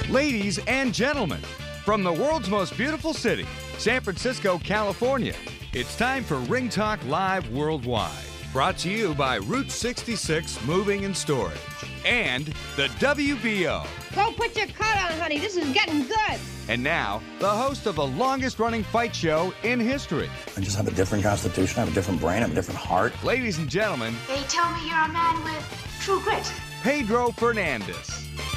Ladies and gentlemen, from the world's most beautiful city, San Francisco, California, it's time for Ring Talk Live Worldwide. Brought to you by Route 66 Moving and Storage and the WBO. Go put your coat on, honey. This is getting good. And now, the host of the longest-running fight show in history. I just have a different constitution, I have a different brain, I have a different heart. Ladies and gentlemen, they tell me you're a man with true grit. Pedro Fernandez.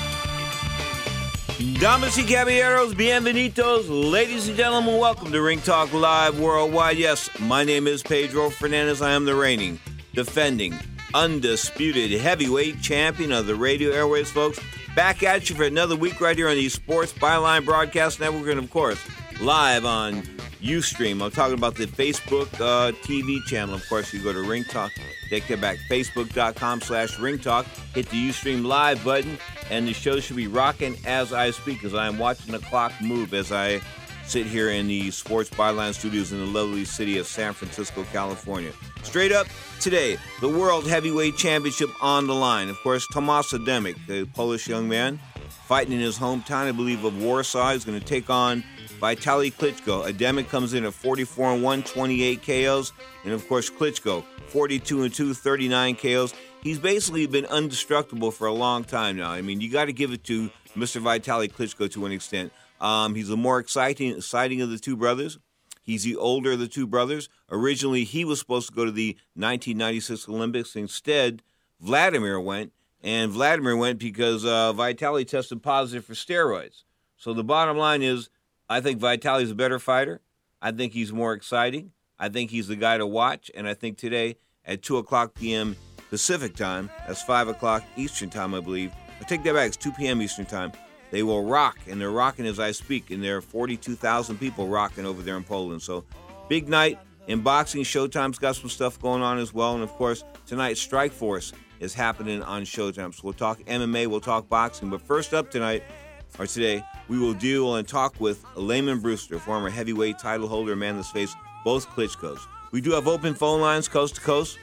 Damas y caballeros, bienvenidos. Ladies and gentlemen, welcome to Ring Talk Live Worldwide. Yes, my name is Pedro Fernandez. I am the reigning, defending, undisputed heavyweight champion of the radio airways, folks. Back at you for another week right here on the Sports Byline Broadcast Network and, of course, live on Ustream. I'm talking about the Facebook TV channel. Of course, you go to Ring Talk. Take that back, facebook.com/Ring Talk. Hit the Ustream Live button, and the show should be rocking as I speak, as I am watching the clock move as I sit here in the Sports Byline Studios in the lovely city of San Francisco, California. Straight up, today, the World Heavyweight Championship on the line. Of course, Tomasz Adamek, the Polish young man, fighting in his hometown, I believe, of Warsaw, is going to take on Vitaly Klitschko. Adamek comes in at 44-1, 28 KOs. And, of course, Klitschko, 42-2, 39 KOs. He's basically been indestructible for a long time now. I mean, you got to give it to Mr. Vitaly Klitschko to an extent. He's the more exciting of the two brothers. He's the older of the two brothers. Originally, he was supposed to go to the 1996 Olympics. Instead, Vladimir went. And Vladimir went because Vitaly tested positive for steroids. So the bottom line is, I think Vitaly's a better fighter. I think he's more exciting. I think he's the guy to watch. And I think today at 2 o'clock p.m. Pacific time, that's 5 o'clock Eastern time, I believe. I take that back. It's 2 p.m. Eastern time. They will rock, and they're rocking as I speak. And there are 42,000 people rocking over there in Poland. So big night in boxing. Showtime's got some stuff going on as well. And, of course, tonight Strikeforce is happening on Showtime. So we'll talk MMA, we'll talk boxing. But first up today, we will deal and talk with Lamon Brewster, former heavyweight title holder, man that's faced both Klitschkos. We do have open phone lines coast to coast,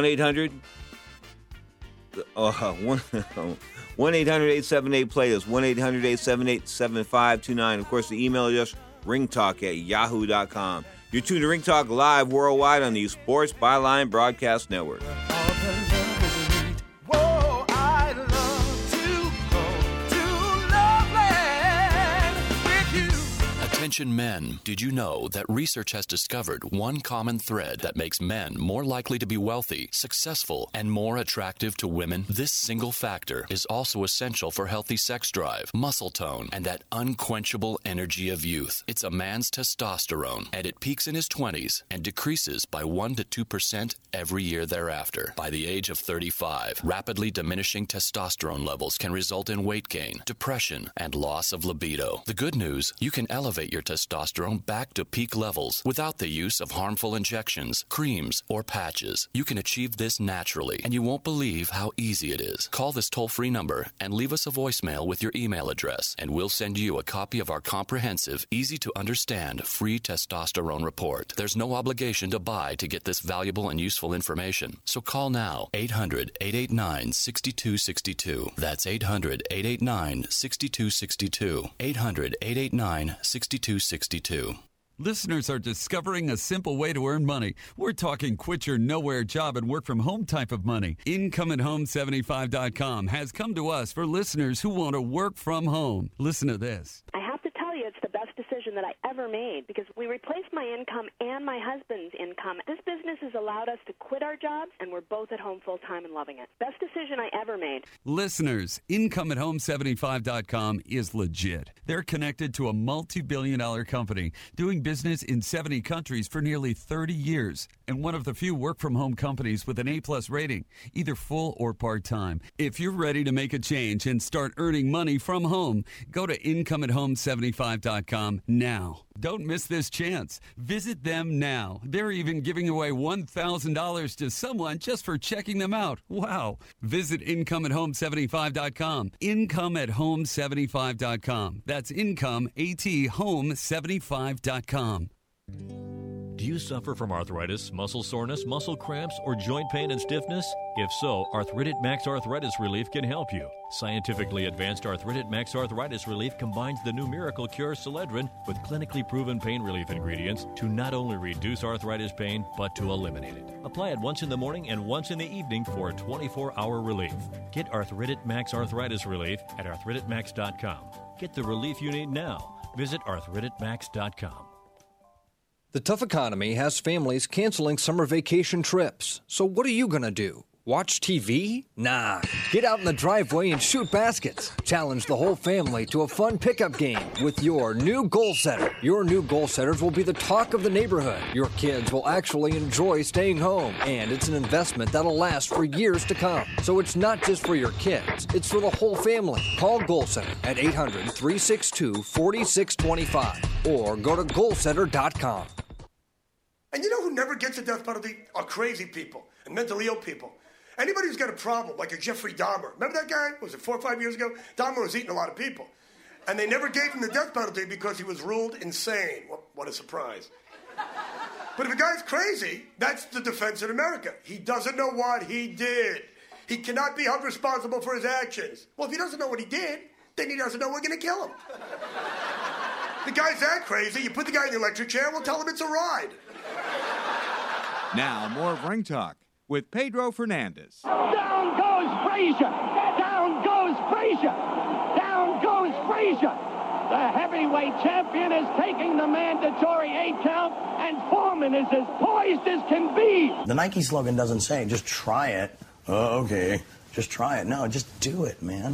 1-800-878-PLAY. That's 1-800-878-7529. Of course, the email address, ringtalk@yahoo.com. You're tuned to Ring Talk Live Worldwide on the Sports Byline Broadcast Network. Attention men, did you know that research has discovered one common thread that makes men more likely to be wealthy, successful, and more attractive to women? This single factor is also essential for healthy sex drive, muscle tone, and that unquenchable energy of youth. It's a man's testosterone, and it peaks in his 20s and decreases by 1 to 2% every year thereafter. By the age of 35, rapidly diminishing testosterone levels can result in weight gain, depression, and loss of libido. The good news, you can elevate your testosterone back to peak levels without the use of harmful injections, creams, or patches. You can achieve this naturally, and you won't believe how easy it is. Call this toll-free number and leave us a voicemail with your email address, and we'll send you a copy of our comprehensive, easy-to-understand free testosterone report. There's no obligation to buy to get this valuable and useful information. So call now, 800-889-6262. That's 800-889-6262. 800-889-6262. Listeners are discovering a simple way to earn money. We're talking quit your nowhere job and work from home type of money. IncomeAtHome75.com has come to us for listeners who want to work from home. Listen to this. I have to tell you, it's the best decision that I ever made because we replaced my income and my husband's income. This business has allowed us to quit our jobs, and we're both at home full-time and loving it. Best decision I ever made. Listeners, IncomeAtHome75.com is legit. They're connected to a multi-billion-dollar company doing business in 70 countries for nearly 30 years and one of the few work-from-home companies with an A-plus rating, either full or part-time. If you're ready to make a change and start earning money from home, go to IncomeAtHome75.com now. Don't miss this chance. Visit them now. They're even giving away $1,000 to someone just for checking them out. Wow. Visit IncomeAtHome75.com. IncomeAtHome75.com. That's IncomeAtHome75.com. Do you suffer from arthritis, muscle soreness, muscle cramps, or joint pain and stiffness? If so, Arthritic Max Arthritis Relief can help you. Scientifically advanced Arthritic Max Arthritis Relief combines the new miracle cure Celedrin with clinically proven pain relief ingredients to not only reduce arthritis pain, but to eliminate it. Apply it once in the morning and once in the evening for 24-hour relief. Get Arthritic Max Arthritis Relief at arthriticmax.com. Get the relief you need now. Visit arthriticmax.com. The tough economy has families canceling summer vacation trips. So what are you going to do? Watch TV? Nah. Get out in the driveway and shoot baskets. Challenge the whole family to a fun pickup game with your new Goal Setter. Your new Goal Setters will be the talk of the neighborhood. Your kids will actually enjoy staying home. And it's an investment that'll last for years to come. So it's not just for your kids. It's for the whole family. Call Goal Setter at 800-362-4625 or go to goalsetter.com. And you know who never gets a death penalty are crazy people and mentally ill people. Anybody who's got a problem, like a Jeffrey Dahmer. Remember that guy? Was it 4 or 5 years ago? Dahmer was eating a lot of people. And they never gave him the death penalty because he was ruled insane. What a surprise. But if a guy's crazy, that's the defense in America. He doesn't know what he did. He cannot be held responsible for his actions. Well, if he doesn't know what he did, then he doesn't know we're going to kill him. The guy's that crazy, you put the guy in the electric chair, we'll tell him it's a ride. Now, more of Ring Talk with Pedro Fernandez. Down goes Frazier! Down goes Frazier! Down goes Frazier! The heavyweight champion is taking the mandatory 8 count, and Foreman is as poised as can be. The Nike slogan doesn't say, just try it. Oh, okay. Just try it. No, just do it, man.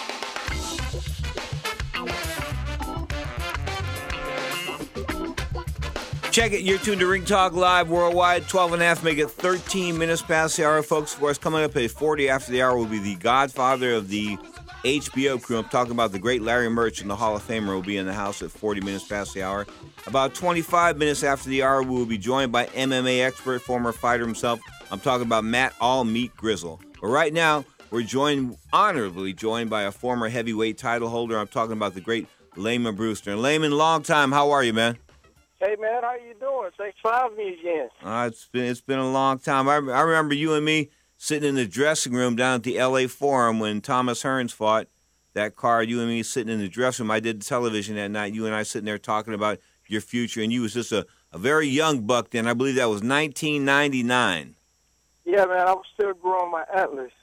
Check it. You're tuned to Ring Talk Live Worldwide. 12 and a half, make it 13 minutes past the hour, folks. For us, coming up at 40 after the hour will be the godfather of the HBO crew. I'm talking about the great Larry Merch, and the Hall of Famer will be in the house at 40 minutes past the hour. About 25 minutes after the hour, we will be joined by MMA expert, former fighter himself. I'm talking about Matt All Meat Grizzle. But right now, we're honorably joined by a former heavyweight title holder. I'm talking about the great Layman Brewster. And Layman, long time. How are you, man? Hey, man, how you doing? Thanks for having me again. It's been a long time. I remember you and me sitting in the dressing room down at the L.A. Forum when Thomas Hearns fought that card. You and me sitting in the dressing room. I did television that night. You and I sitting there talking about your future, and you was just a very young buck then. I believe that was 1999. Yeah, man, I was still growing my antlers.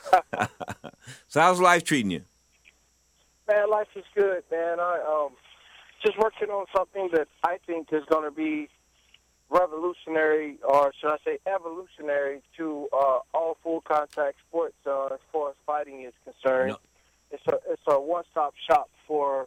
So how's life treating you? Man, life is good, man. Just working on something that I think is going to be revolutionary, or should I say evolutionary, to all full-contact sports as far as fighting is concerned. No. It's a one-stop shop for,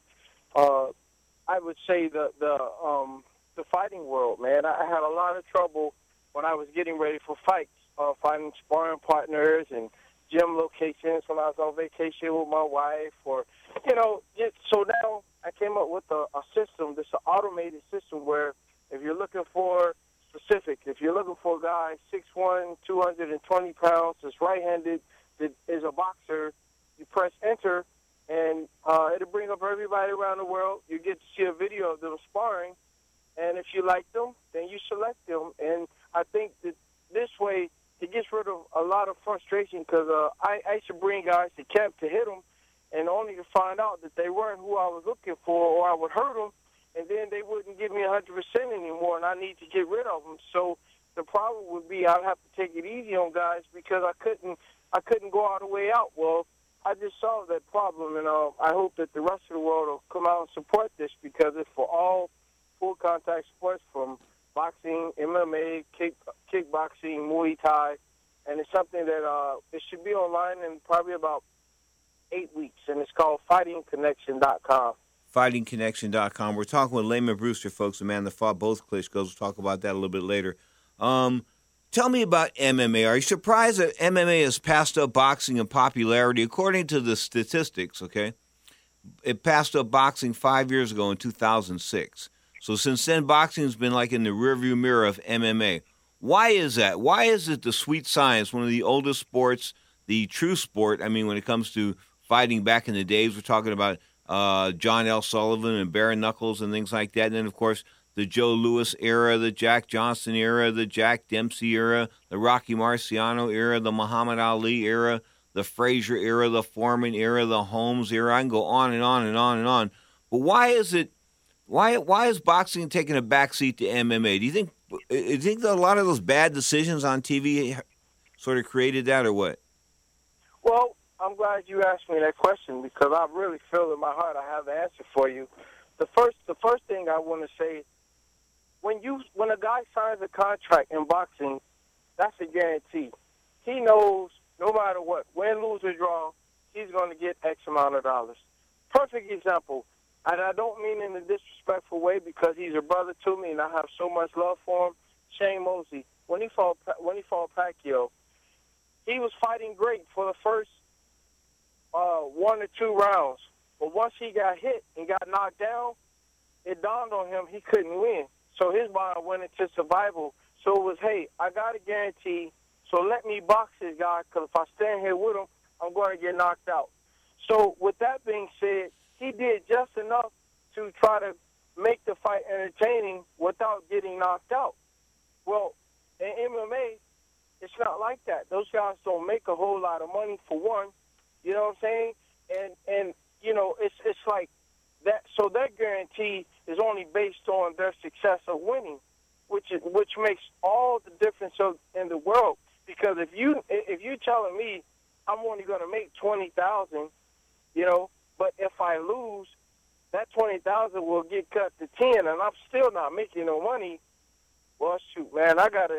I would say, the fighting world, man. I had a lot of trouble when I was getting ready for fights, finding sparring partners and gym locations when I was on vacation with my wife, or, so now I came up with a system, this automated system where if you're looking for if you're looking for a guy 6'1", 220 pounds, that's right-handed, that is a boxer, you press enter, and it'll bring up everybody around the world. You get to see a video of them sparring, and if you like them, then you select them. And I think that this way it gets rid of a lot of frustration, because I used to bring guys to camp to hit them, and only to find out that they weren't who I was looking for, or I would hurt them, and then they wouldn't give me 100% anymore, and I need to get rid of them. So the problem would be I'd have to take it easy on guys because I couldn't go all the way out. Well, I just solved that problem, and I hope that the rest of the world will come out and support this, because it's for all full-contact sports, from boxing, MMA, kickboxing, Muay Thai, and it's something that it should be online in probably about 8 weeks, and it's called FightingConnection.com. FightingConnection.com. We're talking with Layman Brewster, folks, the man that fought both Klitschko's. We'll talk about that a little bit later. Tell me about MMA. Are you surprised that MMA has passed up boxing in popularity? According to the statistics, okay, it passed up boxing 5 years ago in 2006. So since then, boxing has been like in the rearview mirror of MMA. Why is that? Why is it the sweet science, one of the oldest sports, the true sport? I mean, when it comes to fighting back in the days, we're talking about John L. Sullivan and bare knuckles and things like that. And then, of course, the Joe Louis era, the Jack Johnson era, the Jack Dempsey era, the Rocky Marciano era, the Muhammad Ali era, the Frazier era, the Foreman era, the Holmes era. I can go on and on and on and on. But why is boxing taking a backseat to MMA? Do you think that a lot of those bad decisions on TV sort of created that, or what? Well, I'm glad you asked me that question because I really feel in my heart I have the answer for you. The first thing I want to say, when a guy signs a contract in boxing, that's a guarantee. He knows no matter what, win, lose, or draw, he's going to get X amount of dollars. Perfect example, and I don't mean in a disrespectful way because he's a brother to me and I have so much love for him. Shane Mosley, when he fought Pacquiao, he was fighting great for the first 1 or 2 rounds. But once he got hit and got knocked down, it dawned on him he couldn't win. So his mind went into survival. So it was, hey, I got a guarantee, so let me box this guy because if I stand here with him, I'm going to get knocked out. So with that being said, he did just enough to try to make the fight entertaining without getting knocked out. Well, in MMA, it's not like that. Those guys don't make a whole lot of money, for one. You know what I'm saying? And you know, it's like that. So that guarantee is only based on their success of winning, which makes all the difference in the world. Because if you're telling me I'm only going to make $20,000, you know, but if I lose, that $20,000 will get cut to 10, and I'm still not making no money. Well, shoot, man, I gotta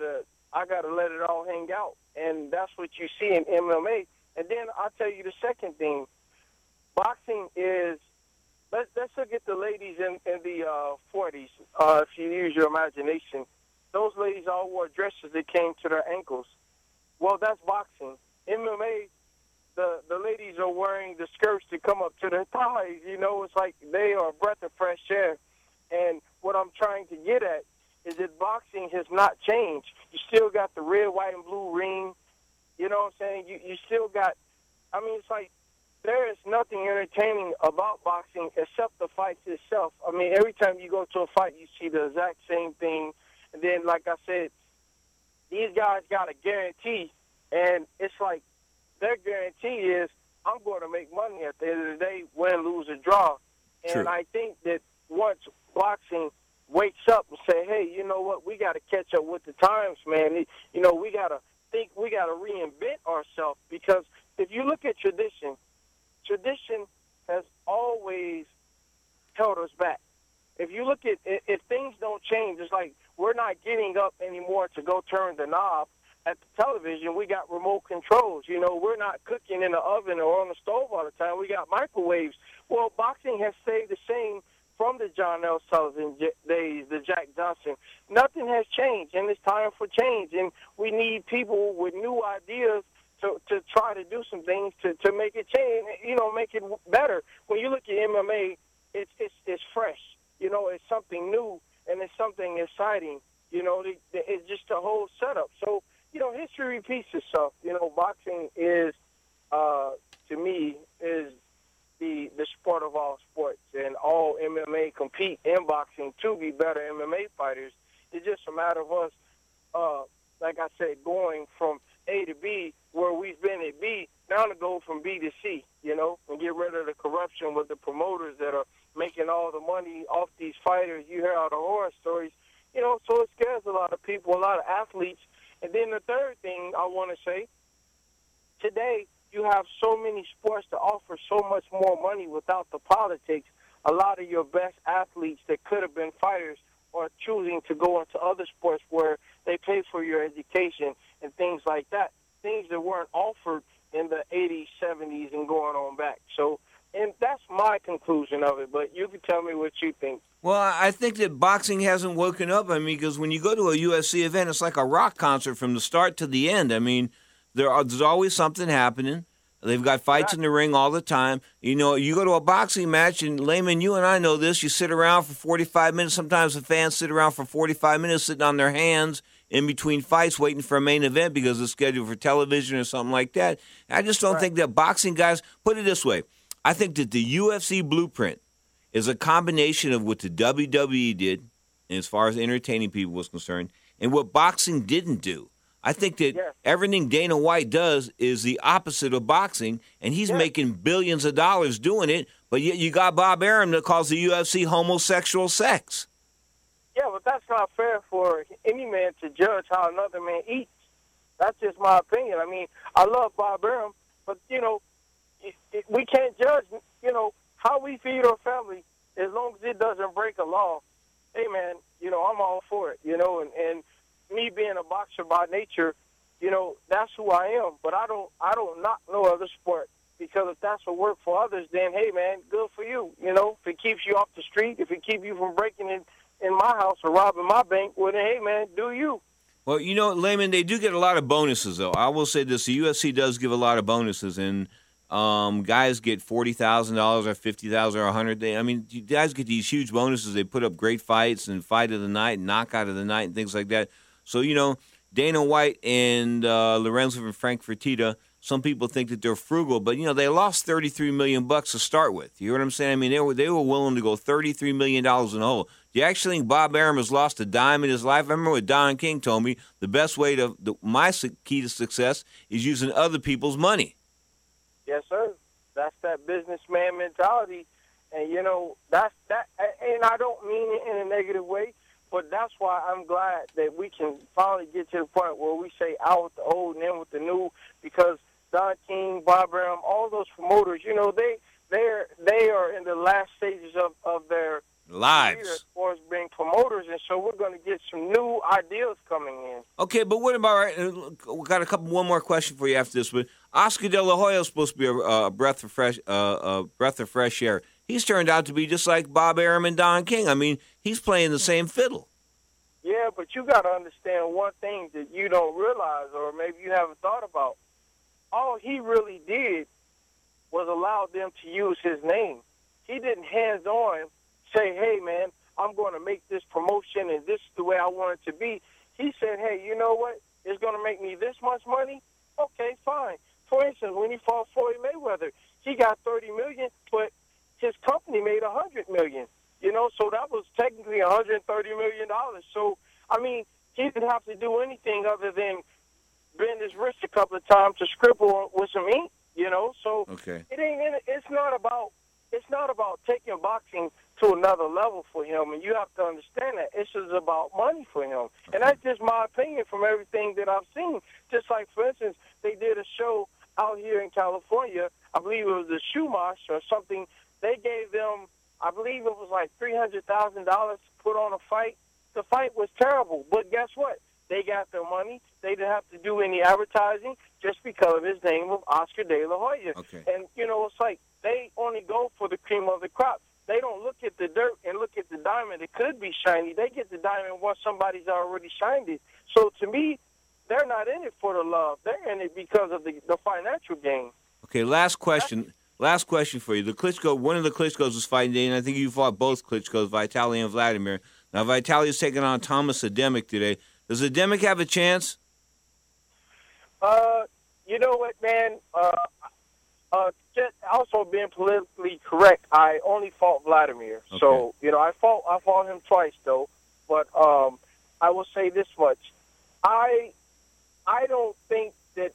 let it all hang out, and that's what you see in MMA. And then I'll tell you the second thing. Boxing is, let's look at the ladies in the 40s. If you use your imagination, those ladies all wore dresses that came to their ankles. Well, that's boxing. MMA, the ladies are wearing the skirts that come up to their thighs. You know, it's like they are a breath of fresh air. And what I'm trying to get at is that boxing has not changed. You still got the red, white, and blue ring. You know what I'm saying? You still got, I mean, it's like there is nothing entertaining about boxing except the fights itself. I mean, every time you go to a fight, you see the exact same thing. And then, like I said, these guys got a guarantee, and it's like their guarantee is I'm going to make money at the end of the day, win, lose, or draw. And True. I think that once boxing wakes up and say, hey, you know what, we got to catch up with the times, man. You know, we got to think, we got to reinvent ourselves, because if you look at tradition has always held us back. If you look at, if things don't change, it's like we're not getting up anymore to go turn the knob. At the television, we got remote controls. You know, we're not cooking in the oven or on the stove all the time. We got microwaves. Well, boxing has stayed the same from the John L. Sullivan days, the Jack Johnson. Nothing has changed, and it's time for change. And we need people with new ideas to try to do some things to make it change, you know, make it better. When you look at MMA, it's fresh. You know, it's something new, and it's something exciting. You know, it's just a whole setup. So, you know, history repeats itself. You know, boxing is, to me, is the sport of all sports, and all MMA compete in boxing to be better MMA fighters. It's just a matter of us, like I said, going from A to B, where we've been at B, now to go from B to C, you know, and get rid of the corruption with the promoters that are making all the money off these fighters. You hear all the horror stories, you know, so it scares a lot of people, a lot of athletes. And then the third thing I want to say, today you have so many sports to offer so much more money without the politics. A lot of your best athletes that could have been fighters are choosing to go into other sports where they pay for your education and things like that, things that weren't offered in the 80s, 70s, and going on back. So, and that's my conclusion of it, but you can tell me what you think. Well, I think that boxing hasn't woken up. I mean, because when you go to a UFC event, it's like a rock concert from the start to the end. I mean, there's always something happening. They've got fights in the ring all the time. You know, you go to a boxing match, and Layman, you and I know this, you sit around for 45 minutes. Sometimes the fans sit around for 45 minutes sitting on their hands in between fights waiting for a main event because it's scheduled for television or something like that. I just don't think that boxing guys, put it this way, I think that the UFC blueprint is a combination of what the WWE did as far as entertaining people was concerned, and what boxing didn't do. I think that everything Dana White does is the opposite of boxing, and he's making billions of dollars doing it, but yet you got Bob Arum that calls the UFC homosexual sex. Yeah, but that's not fair for any man to judge how another man eats. That's just my opinion. I mean, I love Bob Arum, but, you know, we can't judge, you know, how we feed our family as long as it doesn't break a law. Hey, man, you know, I'm all for it, you know, and me being a boxer by nature, you know, that's who I am. But I don't knock no other sport, because if that's what works for others, then, hey, man, good for you. You know, if it keeps you off the street, if it keeps you from breaking in my house or robbing my bank, well, then, hey, man, do you. Well, you know, Layman, they do get a lot of bonuses, though. I will say this. The UFC does give a lot of bonuses, and guys get $40,000 or $50,000 or $100,000. I mean, you guys get these huge bonuses. They put up great fights and fight of the night and knockout of the night and things like that. So, you know, Dana White and Lorenzo and Frank Fertitta, some people think that they're frugal, but, you know, they lost $33 million to start with. You know what I'm saying? I mean, they were willing to go $33 million in the hole. Do you actually think Bob Arum has lost a dime in his life? I remember what Don King told me, the best way my key to success is using other people's money. Yes, sir. That's that businessman mentality. And, you know, that's that. And I don't mean it in a negative way, but that's why I'm glad that we can finally get to the point where we say out with the old and in with the new, because Don King, Bob Arum, all those promoters, you know, they are in the last stages of their lives as far as being promoters, and so we're going to get some new ideas coming in. Okay, but what about, we got one more question for you after this, but Oscar De La Hoya is supposed to be a breath of fresh air. He's turned out to be just like Bob Arum and Don King. I mean, he's playing the same fiddle. Yeah, but you got to understand one thing that you don't realize, or maybe you haven't thought about. All he really did was allow them to use his name. He didn't hands-on say, hey, man, I'm going to make this promotion and this is the way I want it to be. He said, hey, you know what? It's going to make me this much money? Okay, fine. For instance, when he fought Floyd Mayweather, he got $30 million, but his company made $100 million. You know, so that was technically $130 million. So, I mean, he didn't have to do anything other than bend his wrist a couple of times to scribble with some ink, you know. So it's not about taking boxing to another level for him, and you have to understand that. It's just about money for him. And that's just my opinion from everything that I've seen. Just like, for instance, they did a show out here in California, I believe it was the Shumash or something. They gave them, I believe it was like $300,000 to put on a fight. The fight was terrible, but guess what? They got their money. They didn't have to do any advertising just because of his name of Oscar De La Hoya. Okay. And, you know, it's like they only go for the cream of the crop. They don't look at the dirt and look at the diamond. It could be shiny. They get the diamond once somebody's already shined it. So to me, they're not in it for the love. They're in it because of the financial gain. Okay, last question. Last question for you. One of the Klitschko's was fighting today, and I think you fought both Klitschko's, Vitaly and Vladimir. Now, Vitaly is taking on Thomas Ademic today. Does Ademic have a chance? You know what, man? Just also being politically correct, I only fought Vladimir. Okay. So, you know, I fought him twice, though. But I will say this much. I don't think that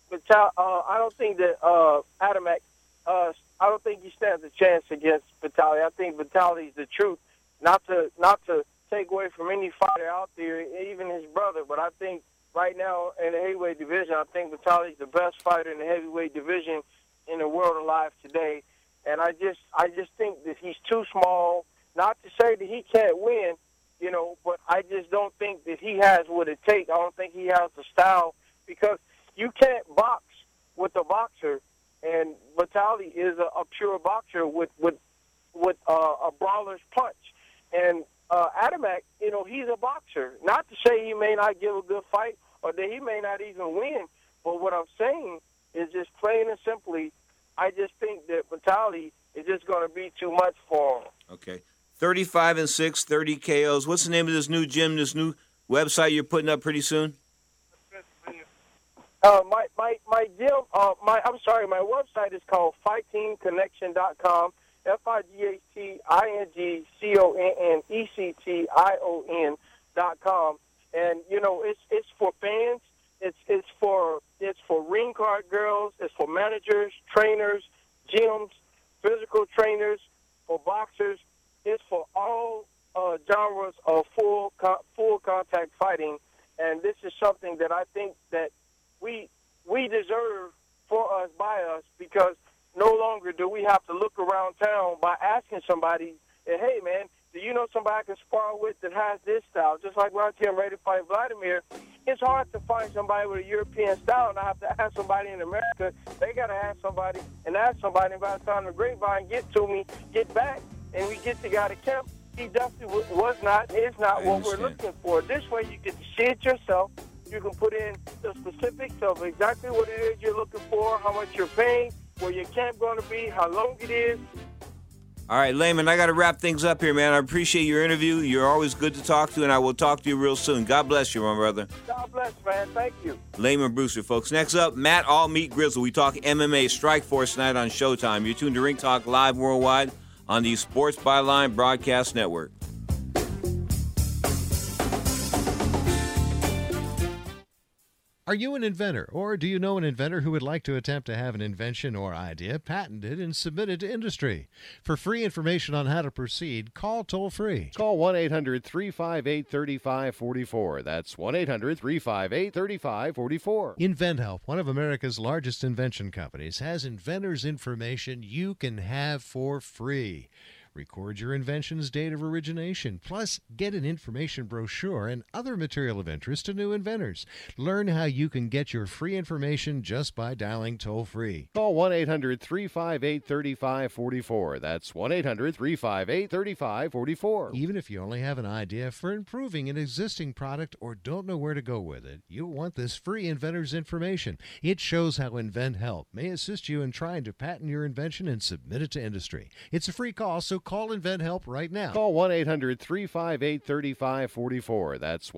Ademic, I don't think he stands a chance against Vitaly. I think Vitaly's the truth. Not to take away from any fighter out there, even his brother, but I think right now in the heavyweight division, I think Vitaly's the best fighter in the heavyweight division in the world alive today. And I just think that he's too small. Not to say that he can't win, you know, but I just don't think that he has what it takes. I don't think he has the style, because you can't box with a boxer, and Vitaly is a pure boxer with a brawler's punch. And Ademic, you know, he's a boxer. Not to say he may not give a good fight or that he may not even win, but what I'm saying is just plain and simply, I just think that Vitaly is just going to be too much for him. Okay. 35-6, 30 KOs. What's the name of this new gym, this new website you're putting up pretty soon? My gym, my website is called FightTeamConnection.com, FIGHTINGCONNECTION.com. And, you know, it's for fans. It's for ring card girls. It's for managers, trainers, gyms, physical trainers, for boxers. It's for all genres of full contact fighting. And this is something that I think that we deserve for us, by us, because no longer do we have to look around town by asking somebody, hey, man, do you know somebody I can spar with that has this style? Just like when I came ready to fight Vladimir, it's hard to find somebody with a European style, and I have to ask somebody in America. They got to ask somebody, and by the time the grapevine get back, and we get the guy to camp, he definitely is not what we're looking for. This way you get to see it yourself. You can put in the specifics of exactly what it is you're looking for, how much you're paying, where your camp going to be, how long it is. All right, Layman, I got to wrap things up here, man. I appreciate your interview. You're always good to talk to, and I will talk to you real soon. God bless you, my brother. God bless, man. Thank you. Layman Brewster, folks. Next up, Matt All Meat Grizzle. We talk MMA Strikeforce tonight on Showtime. You're tuned to Ring Talk Live Worldwide on the Sports Byline Broadcast Network. Are you an inventor, or do you know an inventor who would like to attempt to have an invention or idea patented and submitted to industry? For free information on how to proceed, call toll-free. Call 1-800-358-3544. That's 1-800-358-3544. InventHelp, one of America's largest invention companies, has inventors' information you can have for free. Record your invention's date of origination, plus get an information brochure and other material of interest to new inventors. Learn how you can get your free information just by dialing toll-free. Call 1-800-358-3544. That's 1-800-358-3544. Even if you only have an idea for improving an existing product or don't know where to go with it, you'll want this free inventor's information. It shows how InventHelp may assist you in trying to patent your invention and submit it to industry. It's a free call, so call InventHelp right now. Call 1-800-358-3544. That's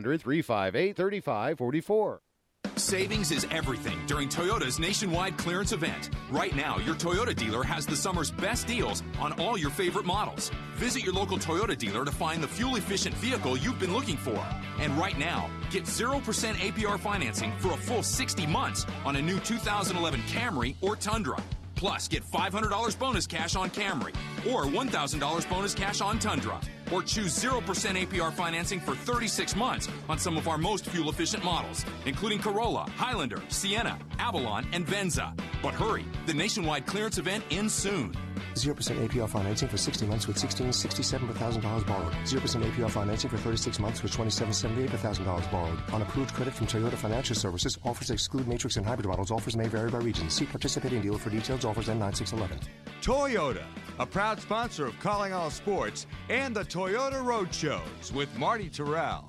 1-800-358-3544. Savings is everything during Toyota's nationwide clearance event. Right now, your Toyota dealer has the summer's best deals on all your favorite models. Visit your local Toyota dealer to find the fuel-efficient vehicle you've been looking for. And right now, get 0% APR financing for a full 60 months on a new 2011 Camry or Tundra. Plus, get $500 bonus cash on Camry or $1,000 bonus cash on Tundra. Or choose 0% APR financing for 36 months on some of our most fuel-efficient models, including Corolla, Highlander, Sienna, Avalon, and Venza. But hurry, the nationwide clearance event ends soon. 0% APR financing for 60 months with $1,667 per $1,000 borrowed. 0% APR financing for 36 months with $2,778 per $1,000 borrowed. On approved credit from Toyota Financial Services, offers exclude matrix and hybrid models. Offers may vary by region. See participating dealer for details. Offers end 9611. Toyota, a proud sponsor of Calling All Sports and the Toyota Road Shows with Marty Terrell.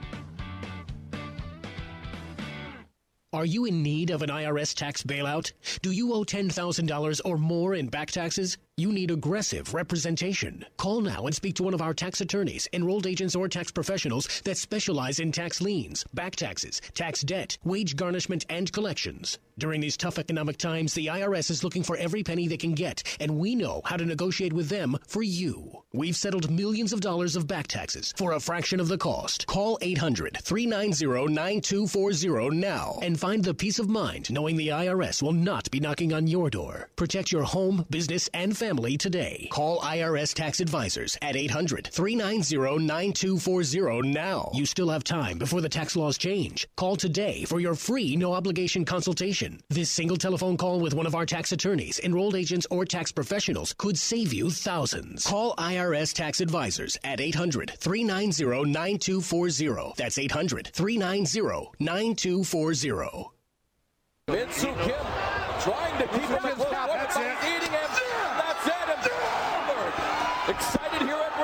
Are you in need of an IRS tax bailout? Do you owe $10,000 or more in back taxes? You need aggressive representation. Call now and speak to one of our tax attorneys, enrolled agents, or tax professionals that specialize in tax liens, back taxes, tax debt, wage garnishment, and collections. During these tough economic times, the IRS is looking for every penny they can get, and we know how to negotiate with them for you. We've settled millions of dollars of back taxes for a fraction of the cost. Call 800-390-9240 now and find the peace of mind knowing the IRS will not be knocking on your door. Protect your home, business, and family today. Call IRS Tax Advisors at 800-390-9240 now. You still have time before the tax laws change. Call today for your free no-obligation consultation. This single telephone call with one of our tax attorneys, enrolled agents, or tax professionals could save you thousands. Call IRS Tax Advisors at 800-390-9240. That's 800-390-9240. Min Soo Kim trying to keep him at close. That's it. Eating him. That's it. And Goldberg excited here at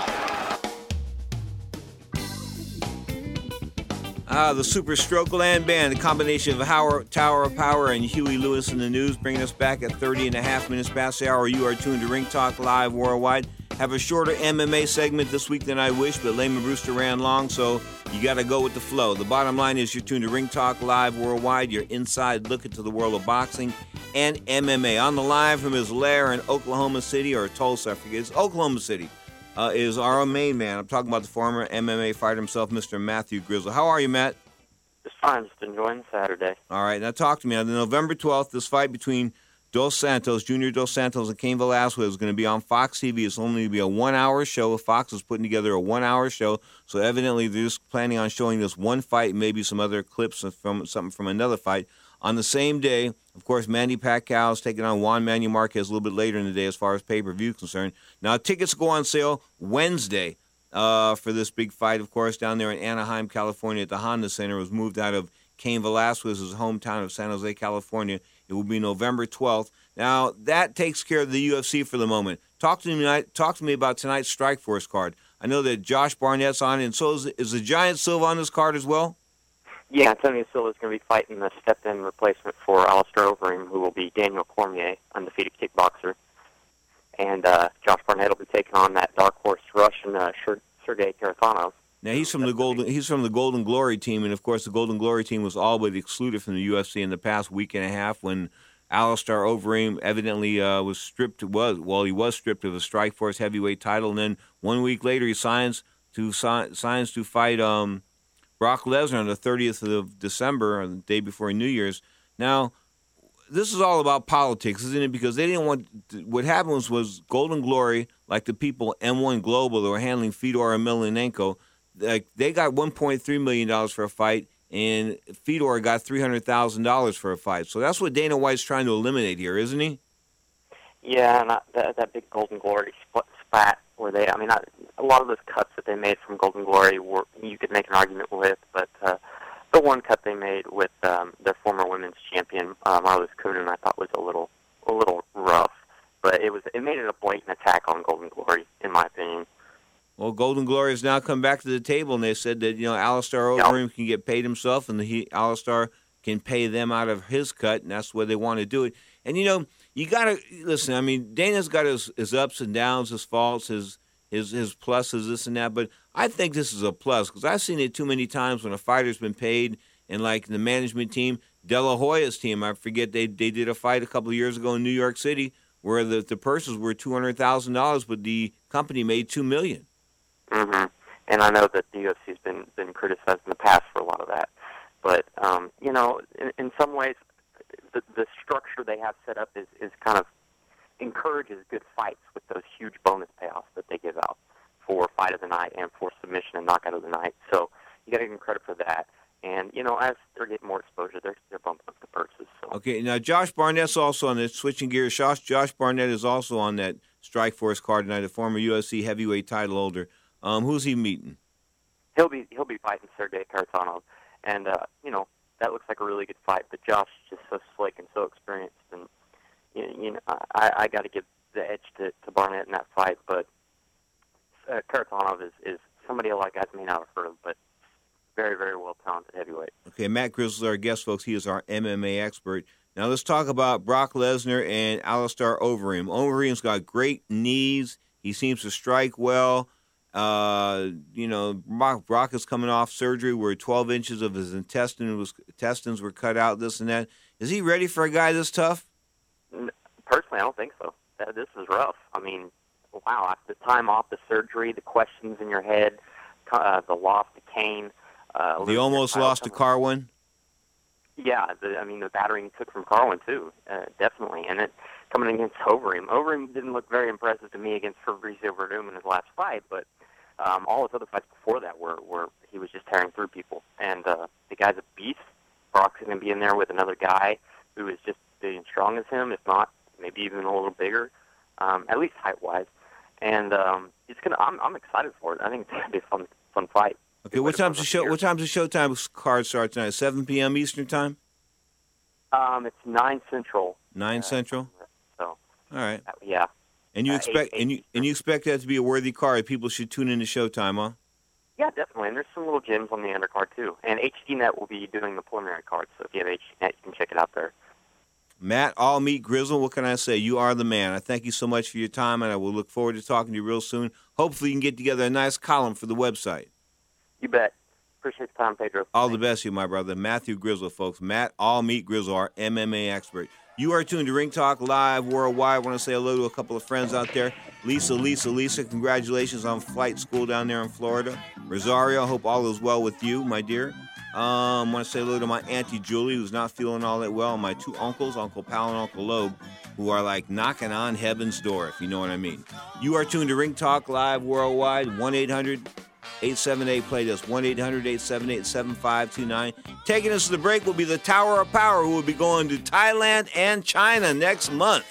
ringside. The Super Strokeland Band, a combination of Tower of Power and Huey Lewis in the News, bringing us back at 30 and a half minutes past the hour. You are tuned to Ring Talk Live Worldwide. Have a shorter MMA segment this week than I wish, but Layman Brewster ran long, so you got to go with the flow. The bottom line is you're tuned to Ring Talk Live Worldwide, your inside look into the world of boxing and MMA. On the line from his lair in Oklahoma City, or Tulsa, I forget. It's Oklahoma City, is our main man. I'm talking about the former MMA fighter himself, Mr. Matthew Grizzle. How are you, Matt? Just fine. Just enjoying Saturday. All right. Now talk to me. On November 12th, this fight between Junior Dos Santos and Cain Velasquez is going to be on Fox TV. It's only going to be a 1-hour show. Fox is putting together a 1-hour show, so evidently they're just planning on showing this one fight, maybe some other clips from something from another fight. On the same day, of course, Manny Pacquiao is taking on Juan Manuel Marquez a little bit later in the day as far as pay-per-view is concerned. Now, tickets go on sale Wednesday for this big fight, of course, down there in Anaheim, California at the Honda Center. It was moved out of Cain Velasquez's hometown of San Jose, California. It will be November 12th. Now, that takes care of the UFC for the moment. Talk to me about tonight's Strikeforce card. I know that Josh Barnett's on it, and so is the Giant Silva on this card as well? Yeah, Antonio Silva is going to be fighting the step-in replacement for Alistair Overeem, who will be Daniel Cormier, undefeated kickboxer. And Josh Barnett will be taking on that dark horse Russian Sergey Karatanov. Now he's from the Golden Glory team, and of course the Golden Glory team was all but excluded from the UFC in the past week and a half when Alistair Overeem evidently was stripped of a Strikeforce heavyweight title, and then 1 week later he signs to fight Brock Lesnar on the 30th of December, the day before New Year's. Now, this is all about politics, isn't it? Because they didn't want – what happened was Golden Glory, like the people M1 Global that were handling Fedor Emelianenko, they got $1.3 million for a fight, and Fedor got $300,000 for a fight. So that's what Dana White's trying to eliminate here, isn't he? Yeah, and that big Golden Glory spat where a lot of those cuts that they made from Golden Glory you could make an argument with, but the one cut they made with their former women's champion Marlies Kunin, I thought was a little rough, but it made it a blatant attack on Golden Glory, in my opinion. Well, Golden Glory has now come back to the table, and they said that Alistair Overeem can get paid himself, and Alistair can pay them out of his cut, and that's the way they want to do it. And you got to listen. I mean, Dana's got his ups and downs, his faults, his pluses, this and that. But I think this is a plus because I've seen it too many times when a fighter's been paid, and like the management team, De La Hoya's team, I forget they did a fight a couple of years ago in New York City where the purses were $200,000, but the company made $2 million. Mm-hmm. And I know that the UFC's been criticized in the past for a lot of that, but in some ways. The structure they have set up is kind of encourages good fights with those huge bonus payoffs that they give out for fight of the night and for submission and knockout of the night. So you got to give them credit for that. And as they're getting more exposure, they're bumping up the purses. So. Okay, now Josh Barnett's also on this. Switching gears, Josh Barnett is also on that Strikeforce card tonight. The former UFC heavyweight title holder. Who's he meeting? He'll be fighting Sergey Karatanov, and that looks like a really good fight, but Josh is just so slick and so experienced, and I got to give the edge to Barnett in that fight. But Karatanov is somebody a lot of guys may not have heard of, but very, very well talented heavyweight. Okay, Matt Grizzle is our guest, folks. He is our MMA expert. Now let's talk about Brock Lesnar and Alistair Overeem. Overeem's got great knees. He seems to strike well. Brock is coming off surgery where 12 inches of his intestines were cut out, this and that. Is he ready for a guy this tough? Personally, I don't think so. This is rough. I mean, wow, after the time off the surgery, the questions in your head, the loss to Cain. He almost lost to Carwin? Yeah, the battering he took from Carwin, too, definitely. And it coming against Overeem. Overeem didn't look very impressive to me against Fabricio Verdum in his last fight, but all his other fights before that were he was just tearing through people. And the guy's a beast. Brock's going to be in there with another guy who is just as strong as him, if not maybe even a little bigger, at least height-wise. And I'm excited for it. I think it's going to be a fun fight. Okay, what time's the Showtime card start tonight? 7 p.m. Eastern time? It's 9 Central. 9 Central? So. All right. Yeah. And you expect you expect that to be a worthy card. People should tune into Showtime, huh? Yeah, definitely. And there's some little gems on the undercard too. And HDNet will be doing the preliminary card, so if you have HDNet, you can check it out there. Matt, All Meat Grizzle, what can I say? You are the man. I thank you so much for your time, and I will look forward to talking to you real soon. Hopefully you can get together a nice column for the website. You bet. Appreciate the time, Pedro. All the best to you, my brother. Matthew Grizzle, folks. Matt, All Meat Grizzle, our MMA expert. You are tuned to Ring Talk Live Worldwide. I want to say hello to a couple of friends out there. Lisa, congratulations on flight school down there in Florida. Rosario, I hope all is well with you, my dear. I want to say hello to my Auntie Julie, who's not feeling all that well, and my two uncles, Uncle Pal and Uncle Loeb, who are like knocking on heaven's door, if you know what I mean. You are tuned to Ring Talk Live Worldwide, 1-800-878-PLAY. That's 1-800-878-7529. Taking us to the break will be the Tower of Power, who will be going to Thailand and China next month.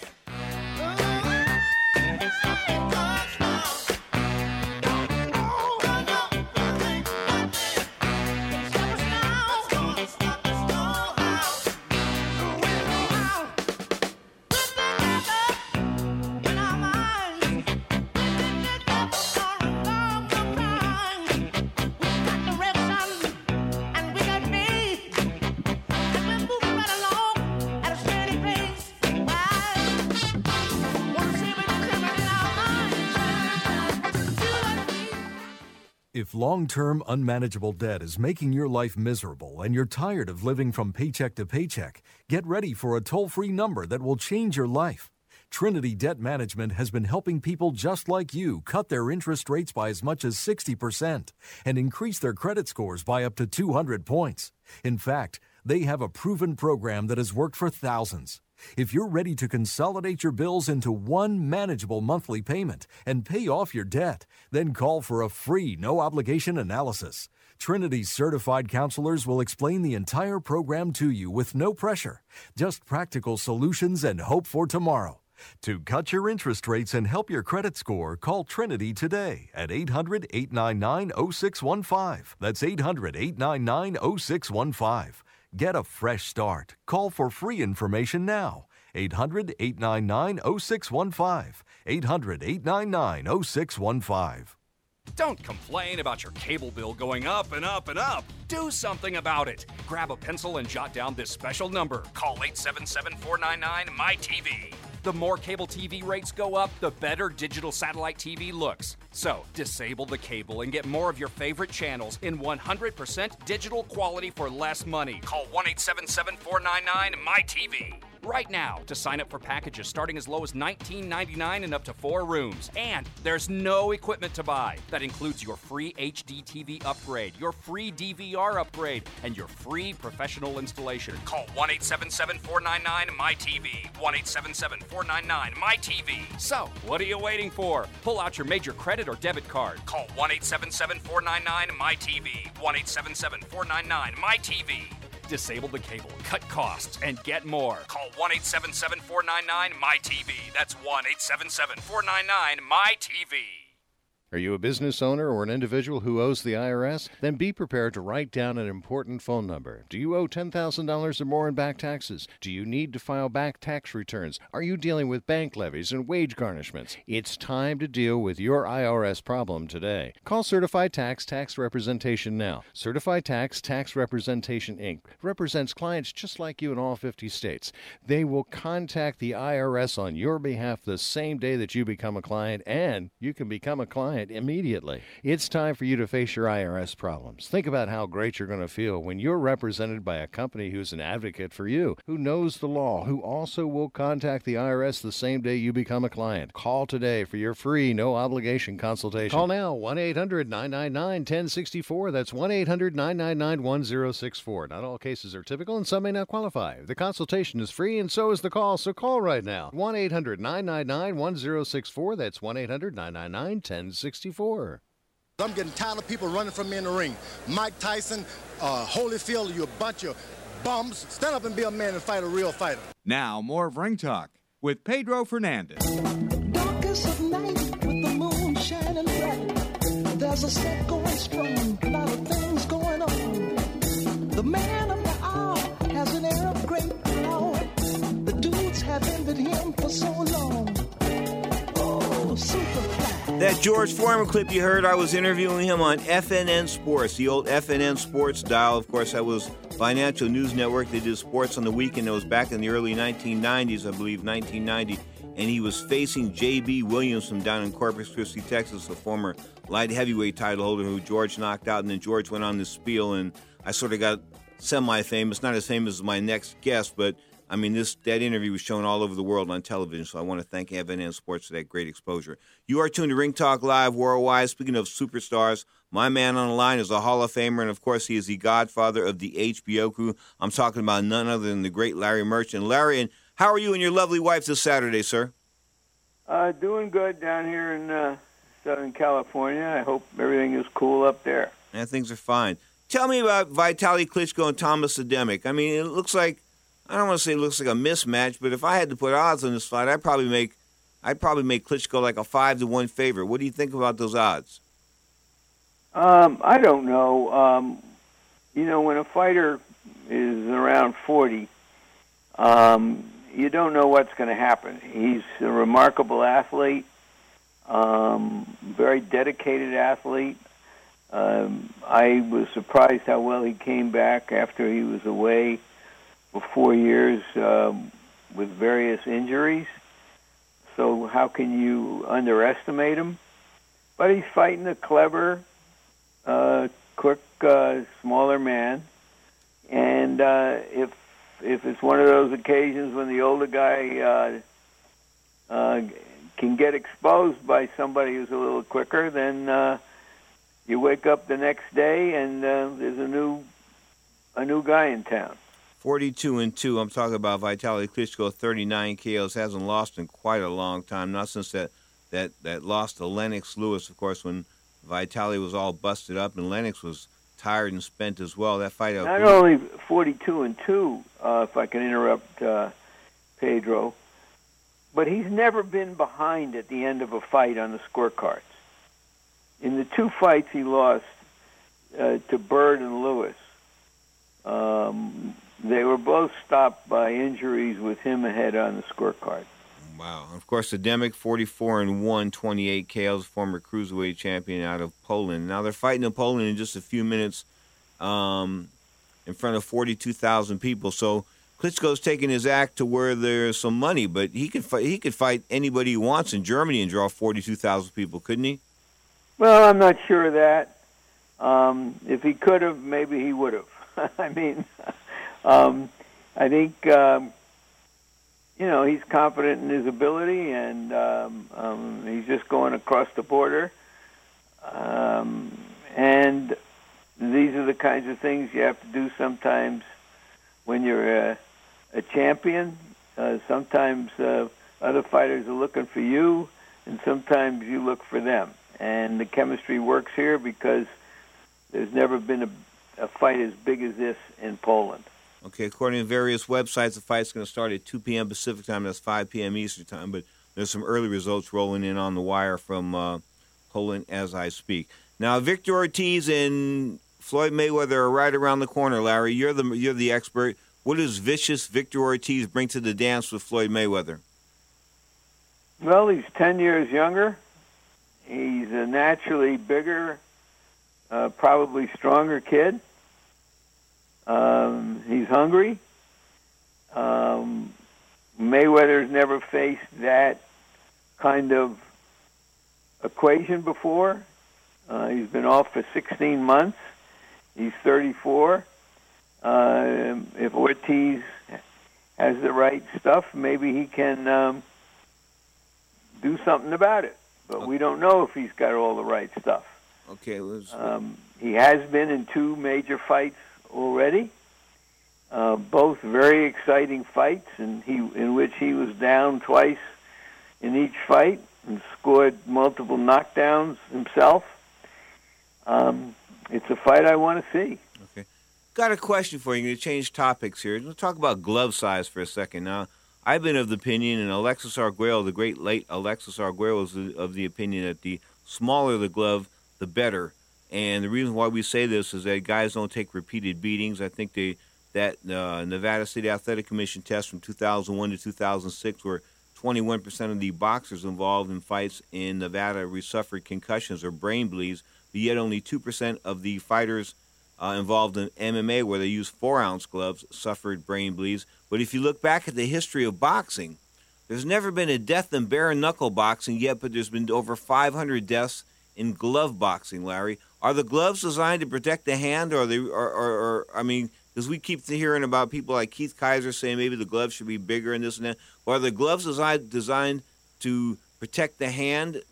If long-term unmanageable debt is making your life miserable and you're tired of living from paycheck to paycheck, get ready for a toll-free number that will change your life. Trinity Debt Management has been helping people just like you cut their interest rates by as much as 60% and increase their credit scores by up to 200 points. In fact, they have a proven program that has worked for thousands. If you're ready to consolidate your bills into one manageable monthly payment and pay off your debt, then call for a free, no-obligation analysis. Trinity's certified counselors will explain the entire program to you with no pressure, just practical solutions and hope for tomorrow. To cut your interest rates and help your credit score, call Trinity today at 800-899-0615. That's 800-899-0615. Get a fresh start. Call for free information now. 800-899-0615. 800-899-0615. Don't complain about your cable bill going up and up and up. Do something about it. Grab a pencil and jot down this special number. Call 877-499-MY-TV. The more cable TV rates go up, the better digital satellite TV looks. So, disable the cable and get more of your favorite channels in 100% digital quality for less money. Call 1-877-499-MY-TV. Right now to sign up for packages starting as low as $19.99 and up to 4 rooms. And there's no equipment to buy. That includes your free HD TV upgrade, your free DVR upgrade, and your free professional installation. Call 1-877-499-MY-TV. 1-877-499-MY-TV. So, what are you waiting for? Pull out your major credit or debit card. Call 1-877-499-MY-TV. 1-877-499-MY-TV. Disable the cable, cut costs, and get more. Call 1-877-499-MY-TV. That's 1-877-499-MY-TV. Are you a business owner or an individual who owes the IRS? Then be prepared to write down an important phone number. Do you owe $10,000 or more in back taxes? Do you need to file back tax returns? Are you dealing with bank levies and wage garnishments? It's time to deal with your IRS problem today. Call Certified Tax Representation now. Certified Tax Representation, Inc. represents clients just like you in all 50 states. They will contact the IRS on your behalf the same day that you become a client, and you can become a client immediately. It's time for you to face your IRS problems. Think about how great you're going to feel when you're represented by a company who's an advocate for you, who knows the law, who also will contact the IRS the same day you become a client. Call today for your free, no-obligation consultation. Call now, 1-800-999-1064. That's 1-800-999-1064. Not all cases are typical, and some may not qualify. The consultation is free, and so is the call, so call right now. 1-800-999-1064. That's 1-800-999-1064. I'm getting tired of people running from me in the ring. Mike Tyson, Holyfield, you a bunch of bums. Stand up and be a man and fight a real fighter. Now, more of Ring Talk with Pedro Fernandez. Darkest of night with the moon shining bright. There's a set going strong, a lot of things going on. The man of the hour has an air of great power. The dudes have envied him for so long. Oh, Superfly. That George Foreman clip you heard, I was interviewing him on FNN Sports, the old FNN Sports dial. Of course, that was Financial News Network. They did sports on the weekend. It was back in the early 1990s, I believe, 1990. And he was facing J.B. Williams from down in Corpus Christi, Texas, a former light heavyweight title holder who George knocked out. And then George went on this spiel, and I sort of got semi-famous, not as famous as my next guest, but I mean, that interview was shown all over the world on television, so I want to thank FNN Sports for that great exposure. You are tuned to Ring Talk Live Worldwide. Speaking of superstars, my man on the line is a Hall of Famer, and, of course, he is the godfather of the HBO crew. I'm talking about none other than the great Larry Merchant. Larry, and how are you and your lovely wife this Saturday, sir? Doing good down here in Southern California. I hope everything is cool up there. And things are fine. Tell me about Vitaly Klitschko and Thomas Ademic. I mean, it looks like, I don't want to say it looks like a mismatch, but if I had to put odds on this fight, I'd probably make Klitschko like a 5-1 favorite. What do you think about those odds? I don't know. When a fighter is around 40, you don't know what's going to happen. He's a remarkable athlete, very dedicated athlete. I was surprised how well he came back after he was away for 4 years with various injuries. So how can you underestimate him? But he's fighting a clever, quick, smaller man. And if it's one of those occasions when the older guy can get exposed by somebody who's a little quicker, then you wake up the next day and there's a new guy in town. 42-2. I'm talking about Vitaly Klitschko, 39 KOs, hasn't lost in quite a long time. Not since that loss to Lennox Lewis, of course, when Vitaly was all busted up and Lennox was tired and spent as well. That fight out. Not only 42-2, if I can interrupt Pedro, but he's never been behind at the end of a fight on the scorecards. In the 2 fights he lost to Bird and Lewis, they were both stopped by injuries with him ahead on the scorecard. Wow. Of course, Ademic, 44-1, 28 KOs, former cruiserweight champion out of Poland. Now they're fighting in Poland in just a few minutes in front of 42,000 people. So Klitschko's taking his act to where there's some money, but he could fight anybody he wants in Germany and draw 42,000 people, couldn't he? Well, I'm not sure of that. If he could have, maybe he would have. I mean, I think, he's confident in his ability, and he's just going across the border. And these are the kinds of things you have to do sometimes when you're a champion. Sometimes other fighters are looking for you, and sometimes you look for them. And the chemistry works here because there's never been a fight as big as this in Poland. Okay, according to various websites, the fight's going to start at 2 p.m. Pacific time. That's 5 p.m. Eastern time. But there's some early results rolling in on the wire from Poland as I speak. Now, Victor Ortiz and Floyd Mayweather are right around the corner. Larry, you're the expert. What does vicious Victor Ortiz bring to the dance with Floyd Mayweather? Well, he's 10 years younger. He's a naturally bigger, probably stronger kid. He's hungry. Mayweather's never faced that kind of equation before. He's been off for 16 months. He's 34. If Ortiz has the right stuff, maybe he can do something about it. But we don't know if he's got all the right stuff. Okay. He has been in 2 major fights already, both very exciting fights, in which he was down twice in each fight and scored multiple knockdowns himself. It's a fight I want to see. Okay. Got a question for you. I'm going to change topics here. Let's talk about glove size for a second. Now, I've been of the opinion, and Alexis Arguello, the great late Alexis Arguello, is of the opinion that the smaller the glove, the better. And the reason why we say this is that guys don't take repeated beatings. I think that Nevada State Athletic Commission test from 2001 to 2006, where 21% of the boxers involved in fights in Nevada suffered concussions or brain bleeds, but yet only 2% of the fighters involved in MMA, where they use 4-ounce gloves, suffered brain bleeds. But if you look back at the history of boxing, there's never been a death in bare-knuckle boxing yet, but there's been over 500 deaths in glove boxing, Larry. Are the gloves designed to protect the hand, or Because we keep hearing about people like Keith Kaiser saying maybe the gloves should be bigger and this and that. Or are the gloves designed to protect the hand?